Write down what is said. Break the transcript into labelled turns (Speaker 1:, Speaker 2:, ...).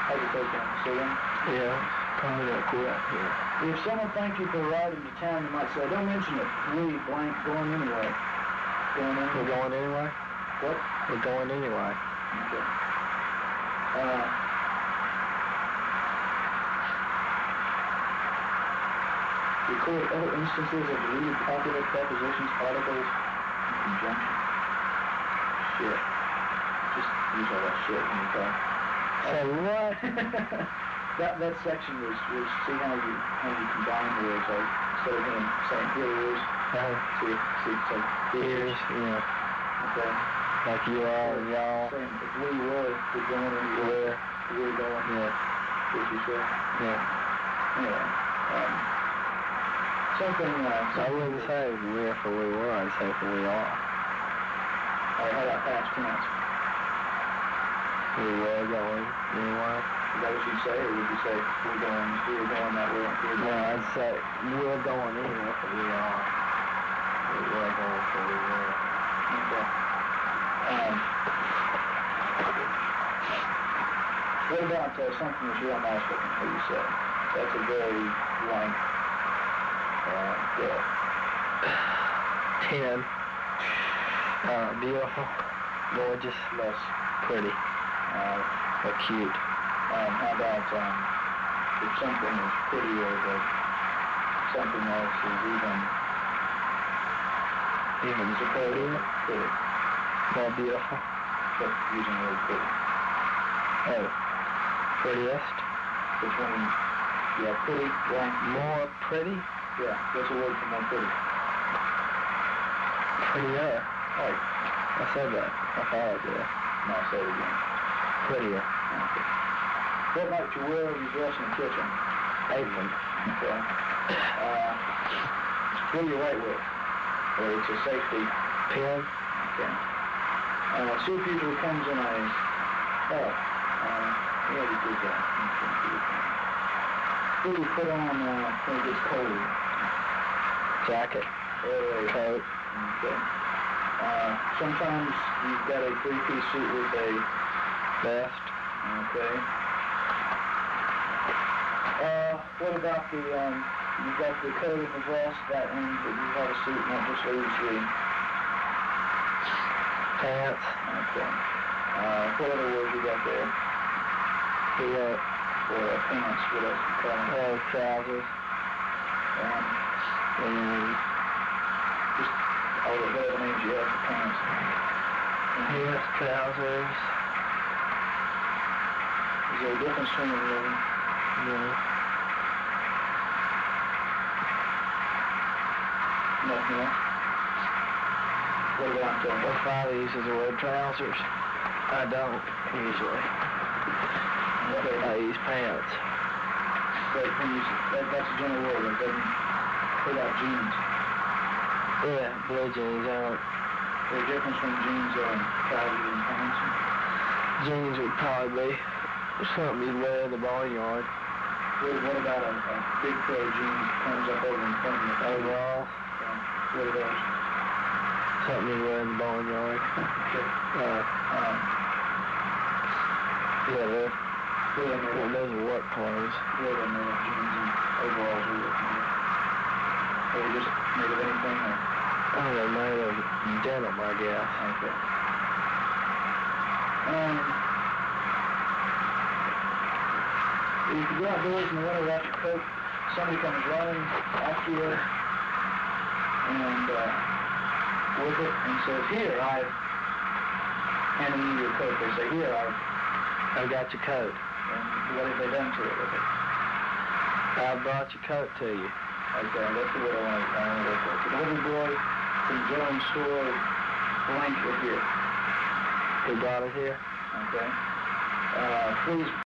Speaker 1: How's it taking? See him?
Speaker 2: Yeah, coming up quick. Yeah.
Speaker 1: If someone thanked you for riding to town, you might say, don't mention it. We blank going anyway. Going anyway.
Speaker 2: We're going anyway?
Speaker 1: What?
Speaker 2: We're going anyway.
Speaker 1: Okay. Record other instances of deleted popular prepositions, articles, in conjunction. Shit. Just use all that shit when you talk.
Speaker 2: So what?
Speaker 1: that section was see how you combine words, like instead of him saying here it is, see it's like
Speaker 2: Here's, yeah.
Speaker 1: Okay.
Speaker 2: Like you are and y'all.
Speaker 1: Saying if we were, we're going anywhere. We're going.
Speaker 2: Yeah.
Speaker 1: What you say?
Speaker 2: Yeah.
Speaker 1: Anyway. Something.
Speaker 2: I wouldn't say we're for we were. I'd say for we are.
Speaker 1: Alright, how about past tense?
Speaker 2: We were going anyway.
Speaker 1: Is that what you'd say, or would you say we were going that way?
Speaker 2: No, I'd say we're going anyway for we are. We were going for we were.
Speaker 1: Okay. What about something that you're almost looking for, you said? That's a very blank. Yeah.
Speaker 2: 10. Beautiful. Gorgeous.
Speaker 1: Less.
Speaker 2: Pretty. Or cute.
Speaker 1: How about if something is prettier, but something else is even superior? Pretty.
Speaker 2: More beautiful.
Speaker 1: But using the word pretty.
Speaker 2: Oh. Prettiest.
Speaker 1: Between, pretty, blank.
Speaker 2: More pretty?
Speaker 1: Yeah, what's a word for more pretty?
Speaker 2: Prettier.
Speaker 1: Right.
Speaker 2: I said that. I thought I did.
Speaker 1: No, say it again.
Speaker 2: Prettier.
Speaker 1: Okay. What might you wear when you dress in the kitchen?
Speaker 2: Apron.
Speaker 1: Okay. What do you write with? Or it's a safety.
Speaker 2: Pen.
Speaker 1: Okay. Soup usually comes in a, yeah, we did that. What do you put on when it gets cold?
Speaker 2: Jacket. Coat.
Speaker 1: Okay. Sometimes you've got a three-piece suit with a
Speaker 2: Vest.
Speaker 1: okay. What about you've got the coat and the vest, that means that you have a suit and that just leaves the
Speaker 2: Pants.
Speaker 1: okay. What other words you got there?
Speaker 2: We got
Speaker 1: For pants, what else you call them?
Speaker 2: trousers. And
Speaker 1: Just all the other names you have for pants.
Speaker 2: yes, trousers.
Speaker 1: Is there a difference between them?
Speaker 2: Yeah.
Speaker 1: Nothing else? What about
Speaker 2: What father uses the word trousers? I don't usually.
Speaker 1: okay.
Speaker 2: I use pants.
Speaker 1: But that's a general word. It doesn't put out jeans.
Speaker 2: Yeah, blue jeans aren't.
Speaker 1: There's a difference between jeans and trousers and pants.
Speaker 2: Jeans would probably be something you'd wear in the barnyard.
Speaker 1: What about a big pair of jeans that comes up over in front of the
Speaker 2: Overall,
Speaker 1: What are those?
Speaker 2: something you'd wear in the barnyard.
Speaker 1: Okay.
Speaker 2: Yeah, those
Speaker 1: What are they made of?
Speaker 2: are work clothes.
Speaker 1: What are they made of? Jeans and overalls are looking at. Are they just made of anything? Or?
Speaker 2: Oh, they're made of denim, I guess.
Speaker 1: Okay. If you go outdoors in the winter without your coat, somebody comes running after you and with it and says, "Here, I've handed you your coat." They say, "Here,
Speaker 2: I got your coat.
Speaker 1: And what have they done to it with it?
Speaker 2: I brought your coat to you.
Speaker 1: Okay, that's the word I want to look for. The delivery boy from Jones' store blank it here.
Speaker 2: Who brought it here?
Speaker 1: Okay. Please